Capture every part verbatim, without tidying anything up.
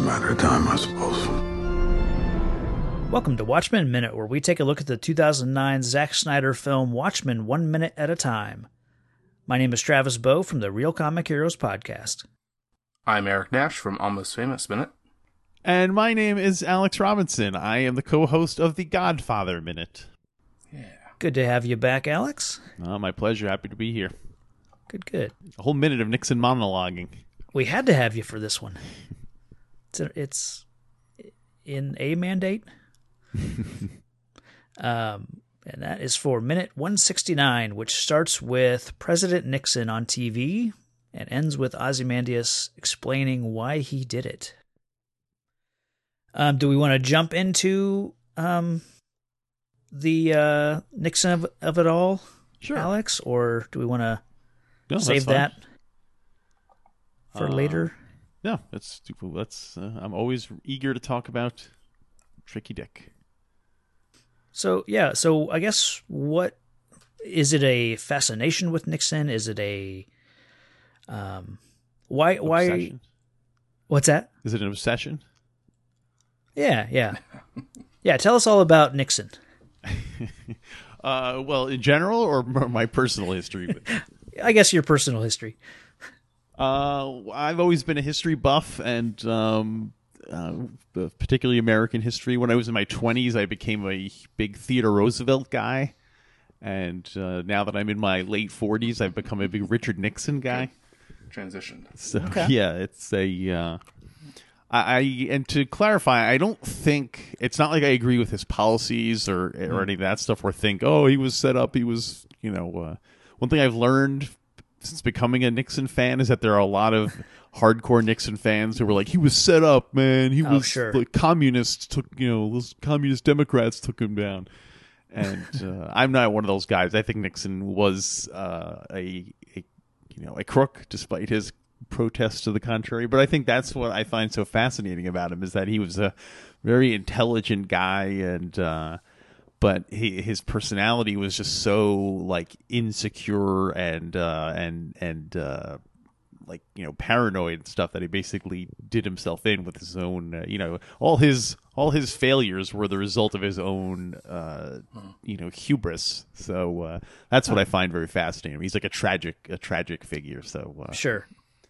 matter of time, I suppose. Welcome to Watchmen Minute, where we take a look at the two thousand nine Zack Snyder film Watchmen one minute at a time. My name is Travis Bowe from the Real Comic Heroes podcast. I'm Eric Nash from Almost Famous Minute. And my name is Alex Robinson. I am the co-host of the Godfather Minute. Yeah. Good to have you back, Alex. Oh, my pleasure. Happy to be here. Good, good. A whole minute of Nixon monologuing. We had to have you for this one. It's, a, it's in a mandate. um, and that is for minute one sixty-nine, which starts with President Nixon on T V and ends with Ozymandias explaining why he did it. Um, do we want to jump into um, the uh, Nixon of, of it all, Sure. Alex? Or do we want to No, save that's that for Uh, later? No, that's that's. Uh, I'm always eager to talk about Tricky Dick. So, yeah, so I guess what is it a fascination with Nixon? Is it a um why why Obsession? what's that? Is it an obsession? Yeah, yeah. Yeah, tell us all about Nixon. Uh, well, in general, or my personal history with it? I guess your personal history. Uh, I've always been a history buff, and um, uh, particularly American history. When I was in my twenties, I became a big Theodore Roosevelt guy, and uh, now that I'm in my late forties, I've become a big Richard Nixon guy. Transitioned. So Okay. yeah, it's a. Uh, I, I and to clarify, I don't think it's not like I agree with his policies or or any of that stuff. Or think, oh, he was set up. He was, you know. Uh, one thing I've learned since becoming a Nixon fan is that there are a lot of hardcore Nixon fans who were like, he was set up, man. He Oh, was sure. the communists took, you know, those communist Democrats took him down. And uh, I'm not one of those guys. I think Nixon was uh, a, a, you know, a crook, despite his protests to the contrary. But I think that's what I find so fascinating about him is that he was a very intelligent guy, and uh, but he, his personality was just so like insecure and uh, and and uh, like you know paranoid and stuff that he basically did himself in with his own uh, you know all his all his failures were the result of his own uh, you know hubris. So uh, that's what I find very fascinating. He's like a tragic a tragic figure. So uh, Sure.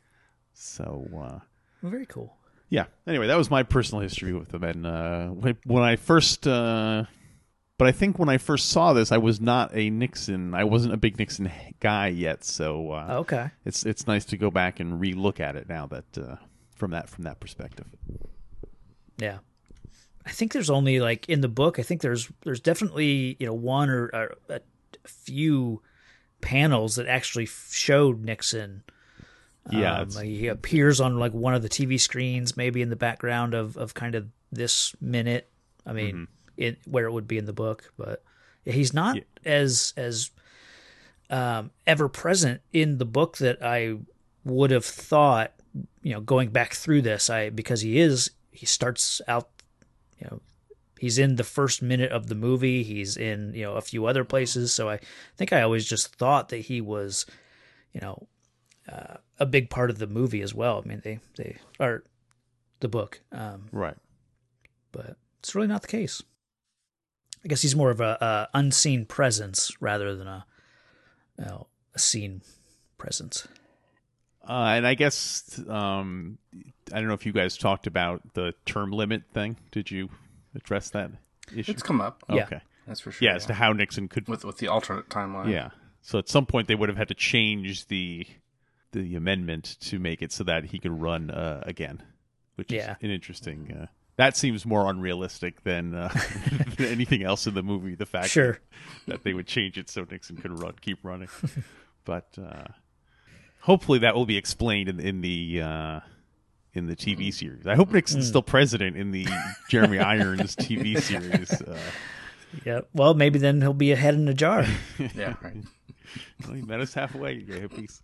so uh, Well, very cool. yeah. Anyway, that was my personal history with him, and uh, when, when I first. Uh, But I think when I first saw this, I was not a Nixon. I wasn't a big Nixon guy yet, so uh, Okay. it's it's nice to go back and re-look at it now that uh, from that from that perspective. Yeah. I think there's only like in the book, I think there's there's definitely, you know, one or, or a few panels that actually showed Nixon. Yeah, Um, it's- like he appears on like one of the T V screens, maybe in the background of, of kind of this minute. I mean, Mm-hmm. it, where it would be in the book, but he's not Yeah. as as um, ever present in the book that I would have thought. You know, going back through this, I because he is he starts out. You know, he's in the first minute of the movie. He's in you know a few other places. So I think I always just thought that he was, you know, uh, a big part of the movie as well. I mean, they they are the book, um, Right. but it's really not the case. I guess he's more of a, a unseen presence rather than a you know, a seen presence. Uh, and I guess um, I don't know if you guys talked about the term limit thing. Did you address that issue? It's come up. Yeah. Okay. That's for sure. Yeah, as to how Nixon could. with with the alternate timeline. Yeah. So at some point they would have had to change the the amendment to make it so that he could run uh, again, which Yeah. is an interesting. Uh, that seems more unrealistic than, uh, than anything else in the movie. The fact Sure. that, that they would change it so Nixon could run, keep running. But uh, hopefully that will be explained in, in the uh, in the T V series. I hope Nixon's still president in the Jeremy Irons T V series. Uh, Yeah. Well, maybe then he'll be a head in a jar. Yeah. Right. well, he met us halfway, you hippies.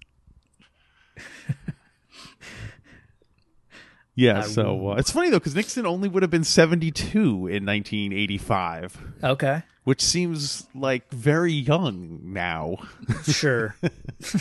Yeah, so uh, it's funny though because Nixon only would have been seventy-two in nineteen eighty-five, Okay. which seems like very young now. Sure.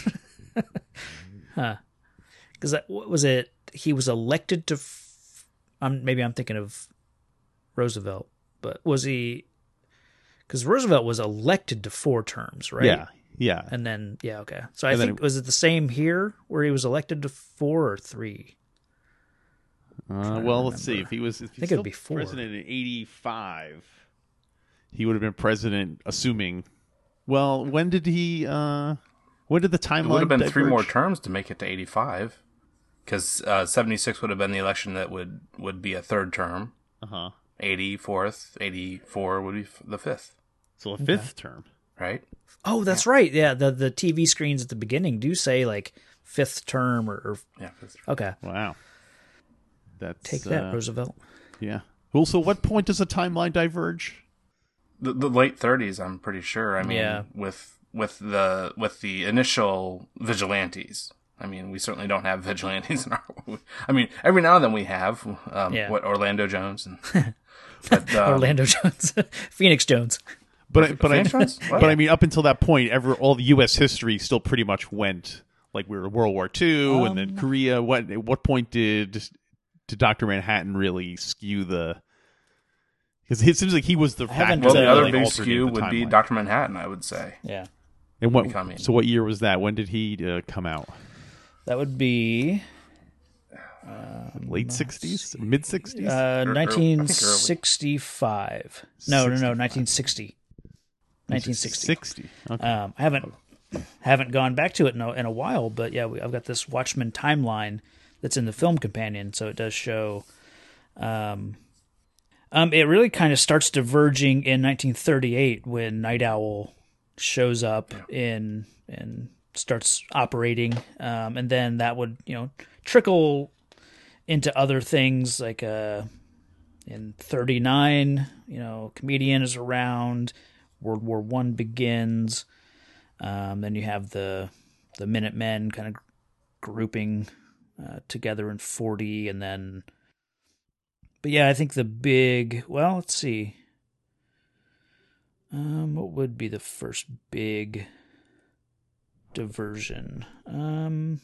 Huh. Because what was it? He was elected to f- I'm maybe I'm thinking of Roosevelt, but was he? Because Roosevelt was elected to four terms, right? Yeah, yeah. And then yeah, okay. So I And then think it- was it the same here where he was elected to four or three? Uh, to well, let's see. remember. If he was, if I he's think still it'd be four. president in eighty-five, he would have been president, assuming. Well, when did he? Uh, when did the timeline? It would have been three more diverge? terms to make it to eighty-five, because uh, seventy-six would have been the election that would, would be a third term. Uh huh. eighty, fourth, eighty-four would be f- the fifth, So a fifth term. right? Oh, that's right. Yeah, the the T V screens at the beginning do say like fifth term or, or Yeah, fifth. okay. Wow. That's Take that, uh, Roosevelt. Yeah. Well, so what point does the timeline diverge? The, the late thirties, I'm pretty sure. I mean, Yeah. with with the with the initial vigilantes. I mean, we certainly don't have vigilantes in our. I mean, every now and then we have. Um, Yeah. What Orlando Jones and but, um, Orlando Jones, Phoenix Jones. But I, but I, Phoenix Jones? What? but I mean, up until that point, ever all the U S history still pretty much went like we were in World War Two, and Um, then Korea. What at what point did did Doctor Manhattan really skew the? Because it seems like he was the haven't- factor Well, that the Uh, other really big altered skew the would be timeline. Doctor Manhattan, I would say. Yeah, And what? becoming- So what year was that? When did he uh, come out? that would be Late sixties, mid sixties. uh, early. nineteen sixty-five. No, no, no, nineteen sixty. nineteen sixty. Sixty. Okay. Um, I haven't haven't gone back to it in a, in a while, but yeah, we, I've got this Watchmen timeline that's in the film companion, so it does show. Um, um, it really kind of starts diverging in nineteen thirty-eight when Night Owl shows up in and starts operating, um, and then that would you know trickle into other things like uh, in thirty-nine, you know, Comedian is around. World War One begins. Um, then you have the the Minutemen kind of grouping uh, together in forty, and then. But yeah, I think the big. Well, let's see. Um, what would be the first big diversion? Um,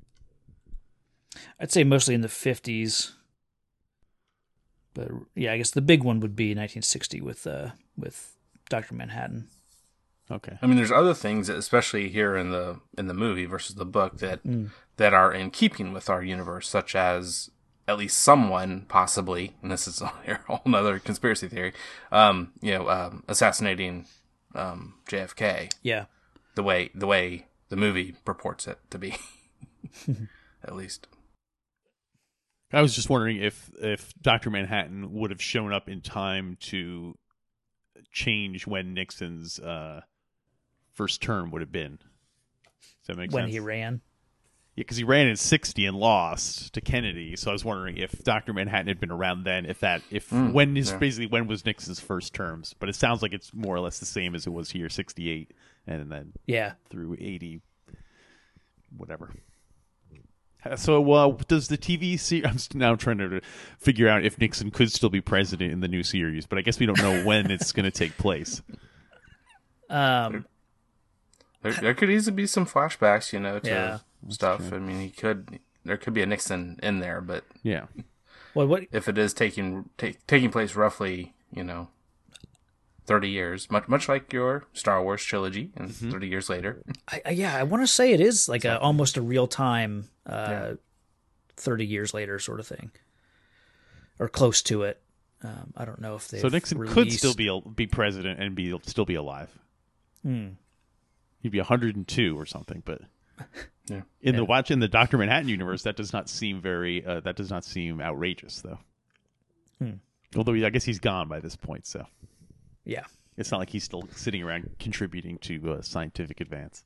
I'd say mostly in the fifties. But yeah, I guess the big one would be nineteen sixty with uh with Doctor Manhattan. Okay. I mean, there's other things, especially here in the in the movie versus the book, that Mm. that are in keeping with our universe, such as at least someone, possibly, and this is a whole other conspiracy theory, um, you know, um, assassinating um, J F K Yeah. the way the way the movie purports it to be, at least. I was just wondering if if Doctor Manhattan would have shown up in time to change when Nixon's uh, first term would have been. Does that make When sense? he ran. Yeah, because he ran in sixty and lost to Kennedy. So I was wondering if Doctor Manhattan had been around then, if that, if Mm, when his yeah. basically when was Nixon's first terms. But it sounds like it's more or less the same as it was here, sixty-eight, and then Yeah. through eighty, whatever. So, uh, does the T V series? I'm st- now trying to figure out if Nixon could still be president in the new series, but I guess we don't know when it's going to take place. Um, There, there could easily be some flashbacks, you know, to Yeah. stuff. I mean, he could. There could be a Nixon in there, but Yeah, well, what? if it is taking ta- taking place roughly, you know, thirty years, much much like your Star Wars trilogy, and Mm-hmm. thirty years later, I, I, yeah, I want to say it is like a almost a real time, uh, Yeah. thirty years later sort of thing, or close to it. Um, I don't know if they. so Nixon could still be a, be president and be still be alive. Hmm. He'd be one hundred two or something, but yeah. in the Yeah. watch in the Doctor Manhattan universe, that does not seem very. Uh, that does not seem outrageous, though. Hmm. Although he, I guess he's gone by this point, so Yeah. it's not like he's still sitting around contributing to uh, scientific advance.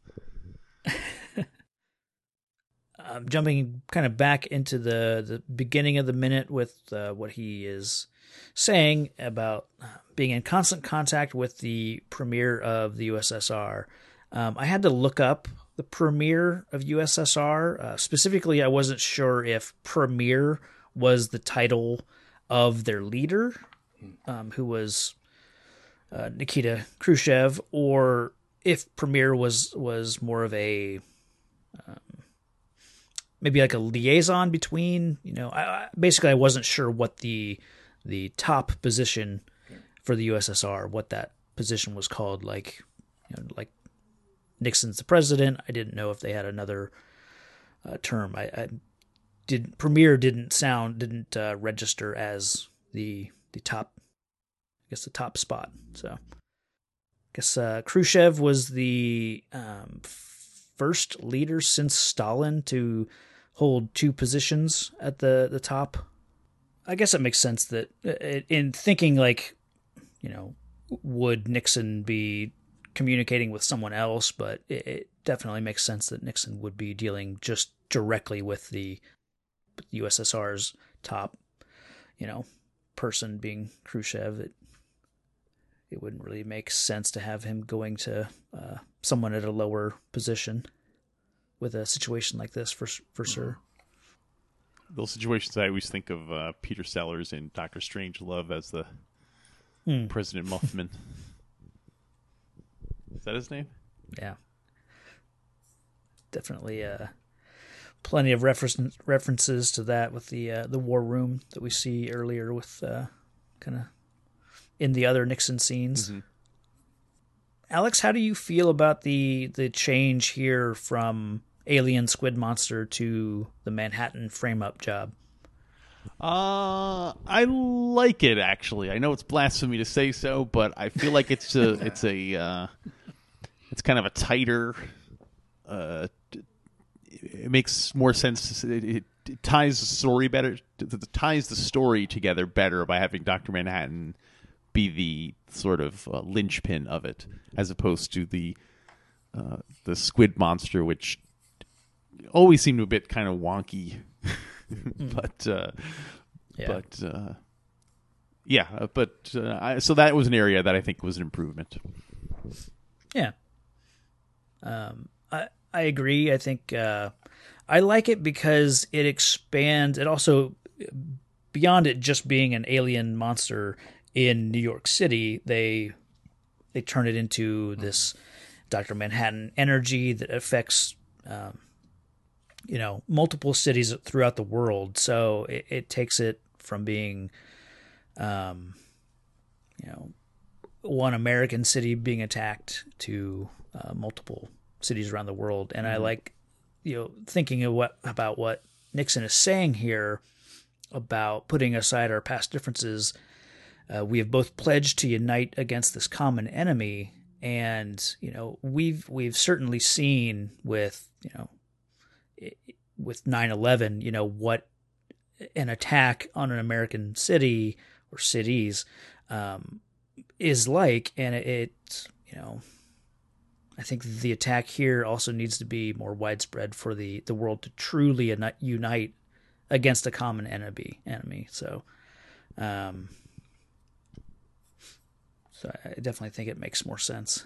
Um, jumping kind of back into the, the beginning of the minute with uh, what he is saying about being in constant contact with the premier of the U S S R. Um, I had to look up the premier of U S S R. Uh, specifically, I wasn't sure if premier was the title of their leader, um, who was uh, Nikita Khrushchev, or if premier was was more of a maybe like a liaison between, you know, I, I, basically I wasn't sure what the the top position for the U S S R, what that position was called. Like, you know, like Nixon's the president. I didn't know if they had another uh, term. I, I did premier didn't sound didn't uh, register as the the top, I guess the top spot. So I guess uh, Khrushchev was the um, first leader since Stalin to hold two positions at the, the top. I guess it makes sense that in thinking like, you know, would Nixon be communicating with someone else? But it, it definitely makes sense that Nixon would be dealing just directly with the U S S R's top, you know, person being Khrushchev. It, it wouldn't really make sense to have him going to uh, someone at a lower position with a situation like this, for for sure. Those situations, I always think of uh, Peter Sellers in Doctor Strangelove as the Hmm. President Muffman. Is that his name? Yeah. Definitely uh, plenty of reference, references to that with the uh, the war room that we see earlier with uh, kind of in the other Nixon scenes. Mm-hmm. Alex, how do you feel about the the change here from Alien Squid Monster to the Manhattan frame-up job? Uh, I like it, actually. I know it's blasphemy to say so, but I feel like it's a, it's a, uh, it's kind of a tighter, uh, it makes more sense. It, it, it ties the story better, it ties the story together better by having Doctor Manhattan be the sort of uh, linchpin of it, as opposed to the, uh, the squid monster, which always seemed a bit kind of wonky. but uh, Yeah. but uh, yeah, but uh, I, so that was an area that I think was an improvement. Yeah. Um, I I agree. I think uh, I like it because it expands. It also, beyond it just being an alien monster in New York City, they they turn it into this Doctor Manhattan energy that affects, um, you know, multiple cities throughout the world. So it, it takes it from being, um, you know, one American city being attacked to uh, multiple cities around the world. And mm-hmm. I like, you know, thinking of what about what Nixon is saying here about putting aside our past differences. Uh, we have both pledged to unite against this common enemy, and you know, we've we've certainly seen with you know, with nine eleven, you know, what an attack on an American city or cities um, is like, and it, it, you know, I think the attack here also needs to be more widespread for the, the world to truly unite against a common enemy. Enemy. So, um, so I definitely think it makes more sense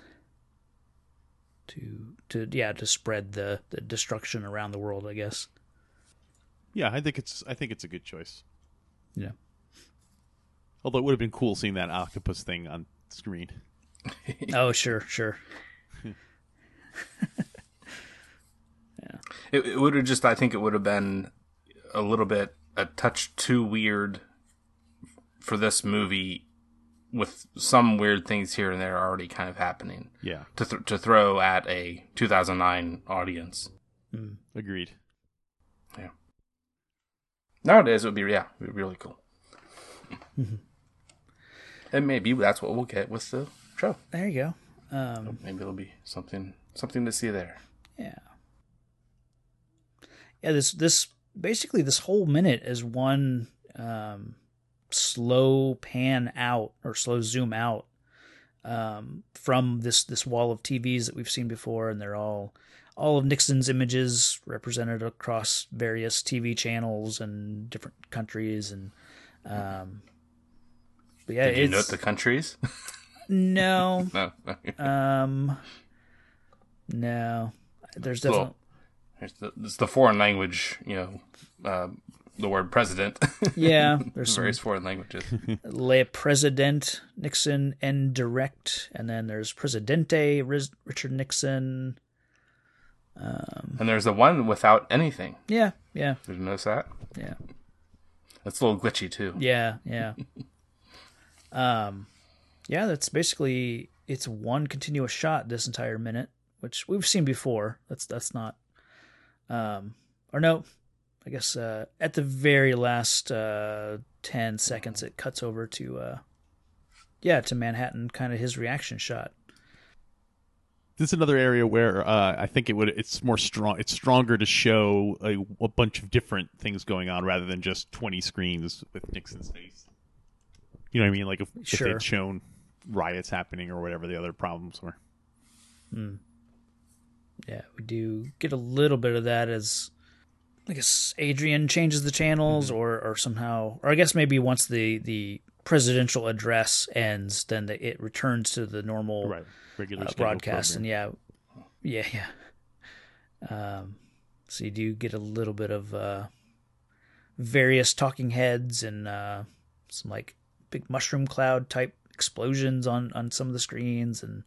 to to yeah to spread the, the destruction around the world, I guess. Yeah, I think it's I think it's a good choice. Yeah. Although it would have been cool seeing that octopus thing on screen. Oh, sure, sure. Yeah. It, it would have just, I think it would have been a little bit, a touch too weird for this movie, with some weird things here and there already kind of happening. Yeah. To th- to throw at a two thousand nine audience. Mm. Agreed. Yeah. Nowadays it would be, yeah, it would be really cool. Mm-hmm. And maybe that's what we'll get with the show. There you go. Um, so maybe it'll be something something to see there. Yeah. Yeah, this this basically this whole minute is one um, slow pan out or slow zoom out um, from this this wall of T Vs that we've seen before, and they're all all of Nixon's images represented across various T V channels and different countries. And um, but yeah, did you it's, note the countries? No, no, um, no. There's definitely. Well, it's the, it's the foreign language, you know, uh, the word president. Yeah, there's various some foreign languages. Le President Nixon and direct, and then there's Presidente Riz, Richard Nixon. Um, and there's the one without anything. yeah, yeah, Did you notice that? yeah, It's a little glitchy too. yeah, yeah. um, yeah, that's basically it's one continuous shot this entire minute, which we've seen before. That's that's not, um, or no, I guess uh, at the very last uh, ten seconds, it cuts over to, uh, yeah, to Manhattan, kind of his reaction shot. This is another area where uh, I think it would. It's more strong. It's stronger to show a, a bunch of different things going on rather than just twenty screens with Nixon's face. You know what I mean? Like if, Sure. if they'd shown riots happening or whatever the other problems were. Mm. Yeah, we do get a little bit of that as, I guess, Adrian changes the channels, mm-hmm. or or somehow, or I guess maybe once the the presidential address ends, then the, it returns to the normal. Right. Regular uh, broadcast, program. And yeah, yeah, yeah. Um, so you do get a little bit of uh, various talking heads and uh, some like big mushroom cloud type explosions on, on some of the screens, and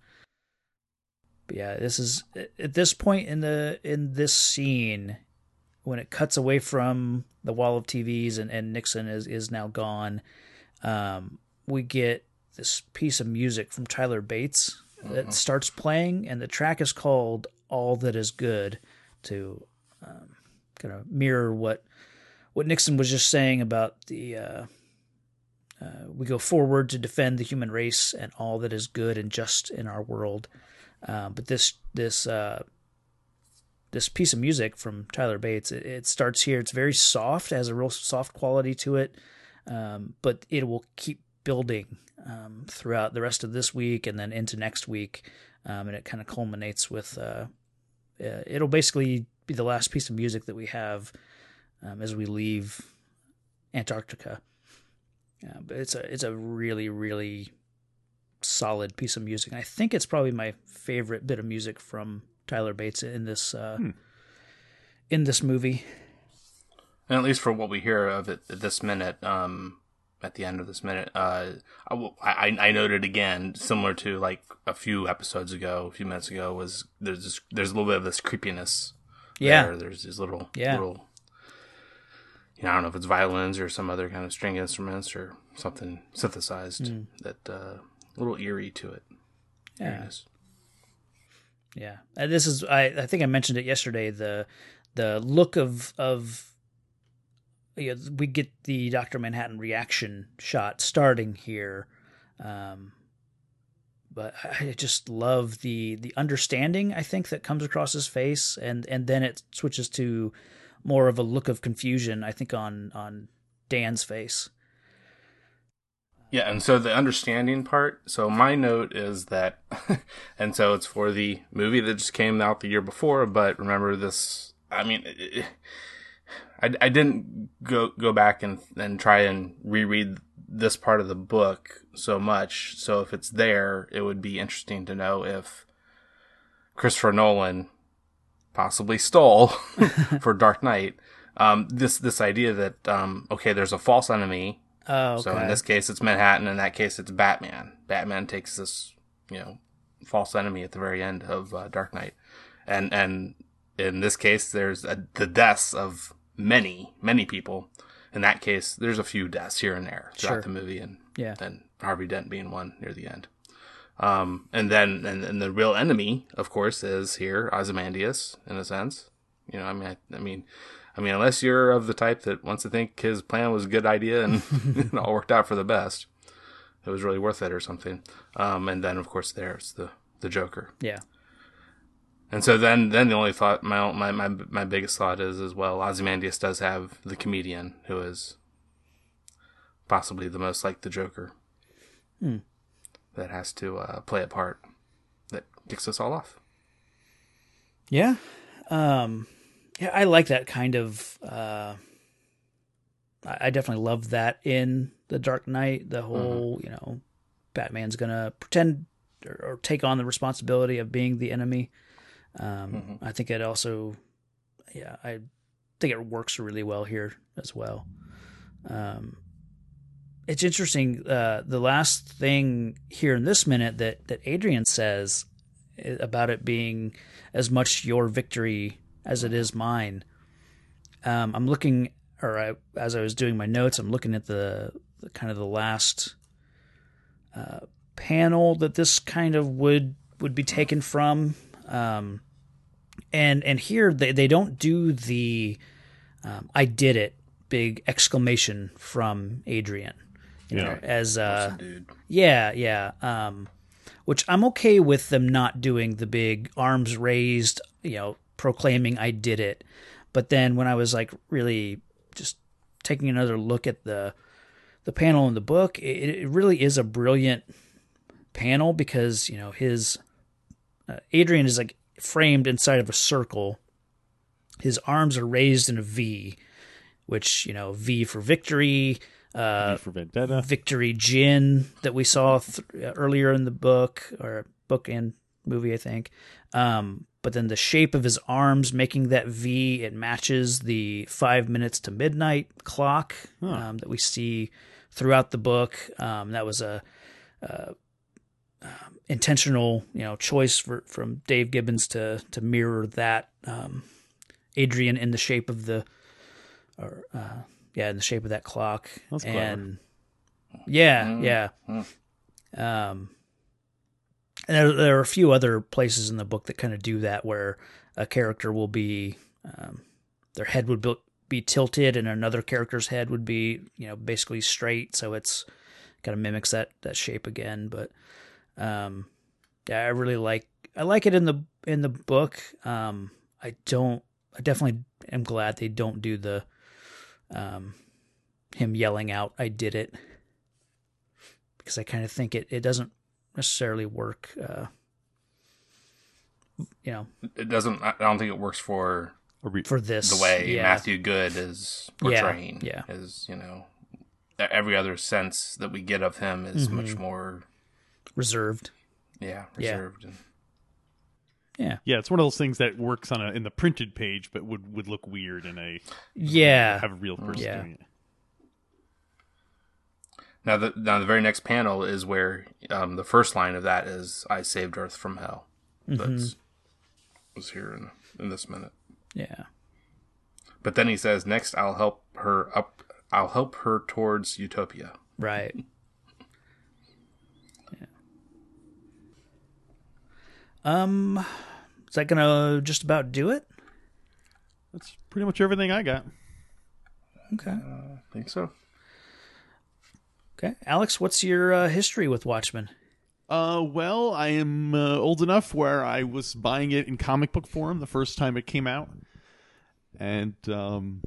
but yeah, this is at this point in the in this scene when it cuts away from the wall of T Vs and, and Nixon is is now gone. Um, we get this piece of music from Tyler Bates that starts playing, and the track is called All That Is Good, to um, kind of mirror what what Nixon was just saying about the uh, uh, we go forward to defend the human race and all that is good and just in our world. Uh, but this this uh, this piece of music from Tyler Bates, it, it starts here. It's very soft, has a real soft quality to it, um, but it will keep building Um, throughout the rest of this week and then into next week, um, and it kind of culminates with uh, uh, it'll basically be the last piece of music that we have um, as we leave Antarctica. Uh, but it's a it's a really really solid piece of music. And I think it's probably my favorite bit of music from Tyler Bates in this uh, hmm. in this movie. And at least for what we hear of it at this minute. Um... At the end of this minute, uh, I, I noted again, similar to like a few episodes ago, a few minutes ago, was there's this, there's a little bit of this creepiness. Yeah, there. There's these little yeah. little, you know, I don't know if it's violins or some other kind of string instruments or something synthesized mm. that uh, a little eerie to it. Yeah, it yeah. And this is I, I think I mentioned it yesterday. The the look of of You know, we get the Doctor Manhattan reaction shot starting here, um, but I just love the the understanding I think that comes across his face, and, and then it switches to more of a look of confusion I think on on Dan's face. Yeah, and so the understanding part. So my note is that, and so it's for the movie that just came out the year before. But remember this. I mean. It, I, I didn't go go back and, and try and reread this part of the book so much. So if it's there, it would be interesting to know if Christopher Nolan possibly stole for Dark Knight um, this this idea that um, okay, there's a false enemy. Oh, okay. So in this case, it's Manhattan. In that case, it's Batman. Batman takes this you know false enemy at the very end of uh, Dark Knight, and and in this case, there's a, the deaths of many, many people. In that case, there's a few deaths here and there throughout sure. the movie, and yeah. and Harvey Dent being one near the end. Um, and then, and, and the real enemy, of course, is here Ozymandias, in a sense. You know, I mean, I, I mean, I mean, unless you're of the type that wants to think his plan was a good idea and it all worked out for the best, it was really worth it or something. Um, and then, of course, there's the the Joker. Yeah. And so then, then the only thought, my, my, my, my biggest thought is as well, Ozymandias does have the comedian who is possibly the most like the Joker hmm. that has to uh, play a part that kicks us all off. Yeah. Um, yeah, I like that kind of, uh, I definitely love that in The Dark Knight, the whole, mm-hmm. you know, Batman's going to pretend or, or take on the responsibility of being the enemy. Um, mm-hmm. I think it also, yeah, I think it works really well here as well. Um, it's interesting. Uh, the last thing here in this minute that, that Adrian says about it being as much your victory as it is mine. Um, I'm looking, or I, as I was doing my notes, I'm looking at the, the kind of the last uh, panel that this kind of would would be taken from, um, and and here they they don't do the um, "I did it" big exclamation from Adrian, you Yeah. know, as uh, Awesome, dude. yeah, yeah. Um, which I'm okay with them not doing the big arms raised, you know, proclaiming I did it. But then when I was like really just taking another look at the the panel in the book, it, it really is a brilliant panel because, you know, his uh, Adrian is like framed inside of a circle. His arms are raised in a V, which, you know, V for victory, uh, V for Vendetta. Victory Jin that we saw th- earlier in the book, or book and movie, I think. Um, but then the shape of his arms making that V, it matches the five minutes to midnight clock Huh. um, that we see throughout the book. Um, that was a, a um, intentional, you know, choice for, from Dave Gibbons to to mirror that um, Adrian in the shape of the, or uh, yeah, in the shape of that clock. That's clever. And yeah, Mm. yeah. Mm. Um, and there, there are a few other places in the book that kind of do that, where a character will be, um, their head would be, be tilted, and another character's head would be, you know, basically straight. So it's kind of mimics that that shape again. But um, yeah, I really like I like it in the in the book. Um, I don't. I definitely am glad they don't do the um, him yelling out "I did it," because I kind of think it, it doesn't necessarily work. Uh, you know, It doesn't. I don't think it works for A re- for this the way yeah. Matthew Good is Yeah, portraying. yeah. Is, you know, every other sense that we get of him is Mm-hmm. much more, reserved. yeah, Yeah. reserved. And Yeah, yeah, it's one of those things that works on a in the printed page, but would, would look weird in a yeah, have a real person Yeah. doing it. Now, the now the very next panel is where um, the first line of that is "I saved Earth from hell." Mm-hmm. That's was here in in this minute. yeah. But then he says, "Next, I'll help her up. I'll help her towards utopia." Right. Yeah. Um, is that gonna just about do it? That's pretty much everything I got. Okay. I think so. Okay, Alex, what's your uh, history with Watchmen? Uh, well, I am uh, old enough where I was buying it in comic book form the first time it came out, and um,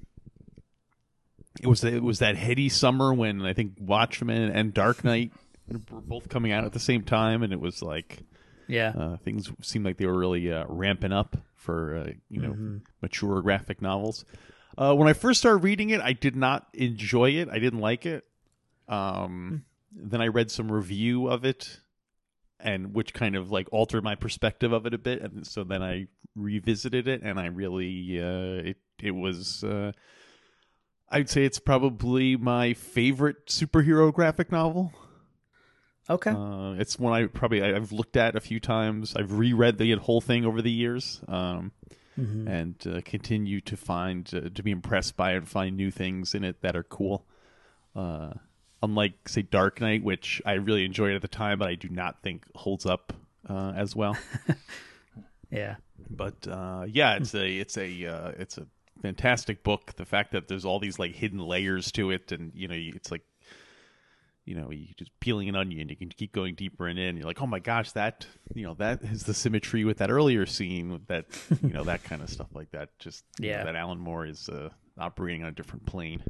it was it was that heady summer when I think Watchmen and Dark Knight were both coming out at the same time, and it was like Yeah. uh, things seemed like they were really uh, ramping up for uh, you know mature graphic novels. Uh, when I first started reading it, I did not enjoy it. I didn't like it. Um, then I read some review of it, and which kind of like altered my perspective of it a bit, and so then I revisited it, and I really uh, it it was uh, I'd say it's probably my favorite superhero graphic novel. Okay. Uh, it's one I probably I- I've looked at a few times. I've reread the whole thing over the years, um, Mhm. and uh, continue to find uh, to be impressed by it and find new things in it that are cool. Uh, unlike say Dark Knight, which I really enjoyed at the time, but I do not think holds up uh, as well. Yeah. But uh, yeah, it's a it's a uh, it's a fantastic book. The fact that there's all these like hidden layers to it, and you know, it's like you know, you just peeling an onion, you can keep going deeper and in. You're like, oh my gosh, that you know, that is the symmetry with that earlier scene, with that you know, that kind of stuff like that. Just you know, Yeah. that Alan Moore is uh, operating on a different plane.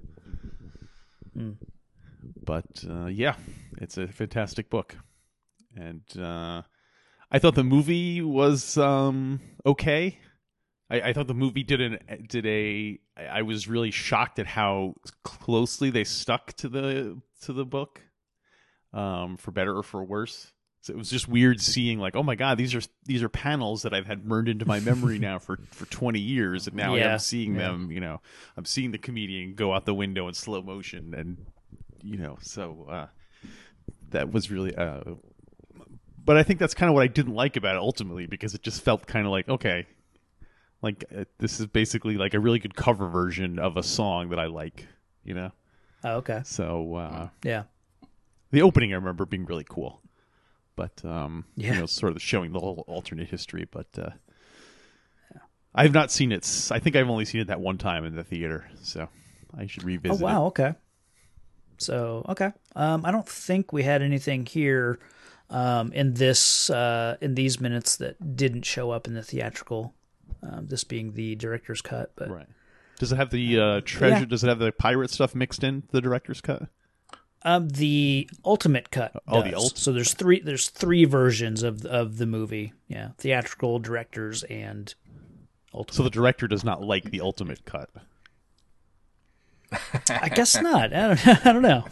Mm. But uh, yeah, it's a fantastic book, and uh, I thought the movie was um, okay. I, I thought the movie did an did a. I was really shocked at how closely they stuck to the to the book, um, for better or for worse. So it was just weird seeing like, oh my god, these are these are panels that I've had burned into my memory now for, for twenty years, and now Yeah, I'm seeing yeah. them. You know, I'm seeing the comedian go out the window in slow motion, and you know, so uh, that was really uh, but I think that's kind of what I didn't like about it ultimately, because it just felt kind of like, okay, like uh, this is basically like a really good cover version of a song that I like, you know? Oh, okay. So uh, Yeah. the opening I remember being really cool, but um, Yeah. you know, sort of showing the whole alternate history. But uh, I have not seen it. I think I've only seen it that one time in the theater, so I should Oh, revisit wow. it. Okay. So, okay. Um, I don't think we had anything here um, in this uh, in these minutes that didn't show up in the theatrical. Um, this being the director's cut, but Right. Does it have the uh, treasure? Yeah. Does it have the pirate stuff mixed in the director's cut? um, the ultimate cut. Oh, the does. ult- So there's three. There's three versions of of the movie. Yeah, theatrical, directors, and ultimate. So the director does not like the ultimate cut. I guess not. I don't. I don't know.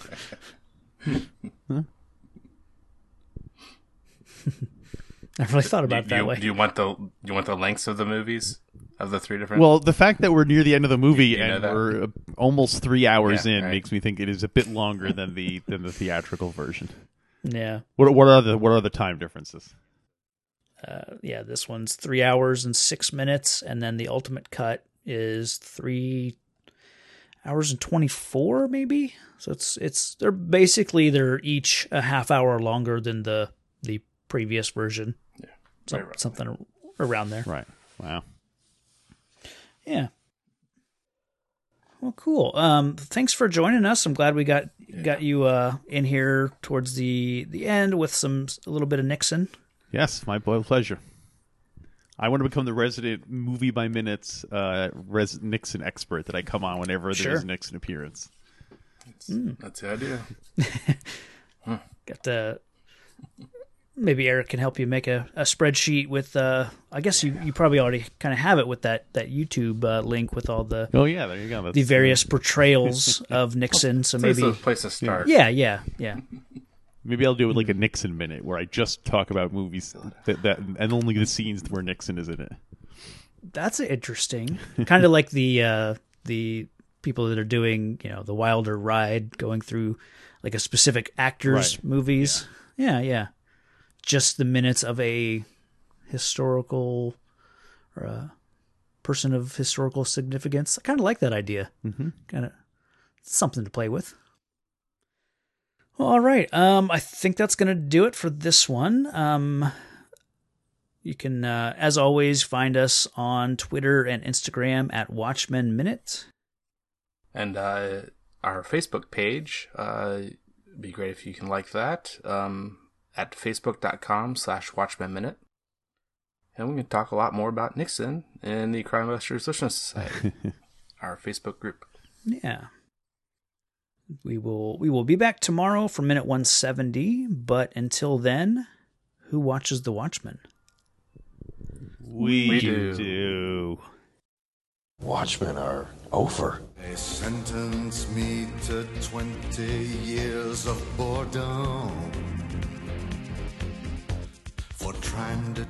I really thought about it do, that you, way. do you want the do you want the lengths of the movies of the three different? Well, the fact that we're near the end of the movie You know and that? we're uh, almost three hours Yeah, in right. makes me think it is a bit longer than the than the theatrical version. Yeah. What what are the what are the time differences? Uh, yeah, this one's three hours and six minutes, and then the ultimate cut is three hours and twenty four, maybe. So it's it's they're basically they're each a half hour longer than the the previous version. Yeah, Some, right, right. something around there. Right. Wow. Yeah. Well, cool. Um, thanks for joining us. I'm glad we got got you uh in here towards the the end with some a little bit of Nixon. Yes, my boy pleasure. I want to become the resident movie by minutes uh, res- Nixon expert that I come on whenever Sure. there's a Nixon appearance. That's, that's the idea. Got the maybe Eric can help you make a, a spreadsheet with. Uh, I guess you, you probably already kind of have it with that that YouTube uh, link with all the Oh yeah, there you go. That's, the various portrayals of Nixon. So It's maybe a place to start. yeah, yeah, yeah. Maybe I'll do it like a Nixon minute where I just talk about movies that, that and only the scenes where Nixon is in it. That's interesting. Kind of like the uh, the people that are doing, you know, the Wilder ride, going through like a specific actor's Right. movies. Yeah. yeah, yeah. Just the minutes of a historical or a person of historical significance. I kind of like that idea. Mm-hmm. Kind of something to play with. Well, all right. Um, I think that's going to do it for this one. Um, you can, uh, as always, find us on Twitter and Instagram at Watchmen Minute. And uh, our Facebook page, uh, it'd be great if you can like that, um, at facebook.com slash Watchmen Minute. And we can talk a lot more about Nixon in the Crime Busters Listener Society, our Facebook group. Yeah. We will we will be back tomorrow for minute one seventy, but until then, who watches The Watchmen? We, We do. do. Watchmen are over. They sentenced me to twenty years of boredom for trying to